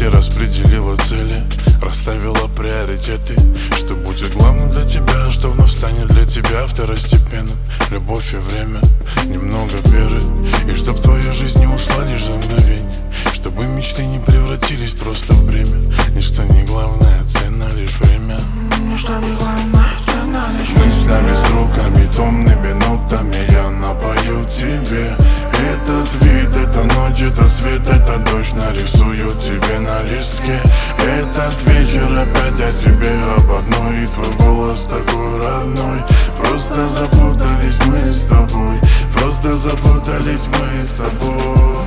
и распределила цели, расставила приоритеты. Что будет главным для тебя, что вновь станет для тебя второстепенным. Любовь и время, немного веры, и чтоб твоя жизнь не ушла лишь за мгновение, чтобы мечты не превратились просто в бремя. Ничто не главное, цена лишь время. Ничто не главное, цена лишь время. Мыслями, строками, томными нотами я напою тебе этот вид, это ночь, это свет, это дождь нарисую тебе на листке. Этот вечер опять о тебе, об одной, и твой голос такой родной. Просто запутались мы с тобой, просто запутались мы с тобой.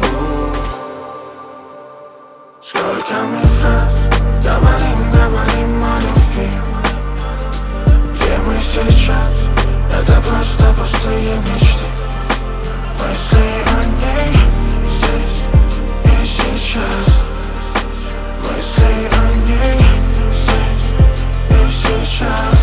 Сколько мы фраз говорим о любви. Где мы сейчас? Это просто пустые мечты. Мысли о ней здесь и сейчас. Мысли о ней здесь и сейчас.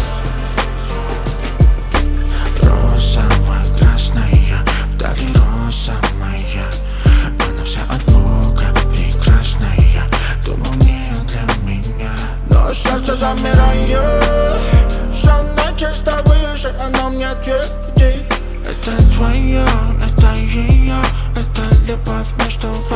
Розовая, красная, вдали роза моя. Она вся от Бога прекрасная. Думал, не для меня, но сердце замирает. Все начисто выше, оно мне твердит. Это твое, это ее, это любовь между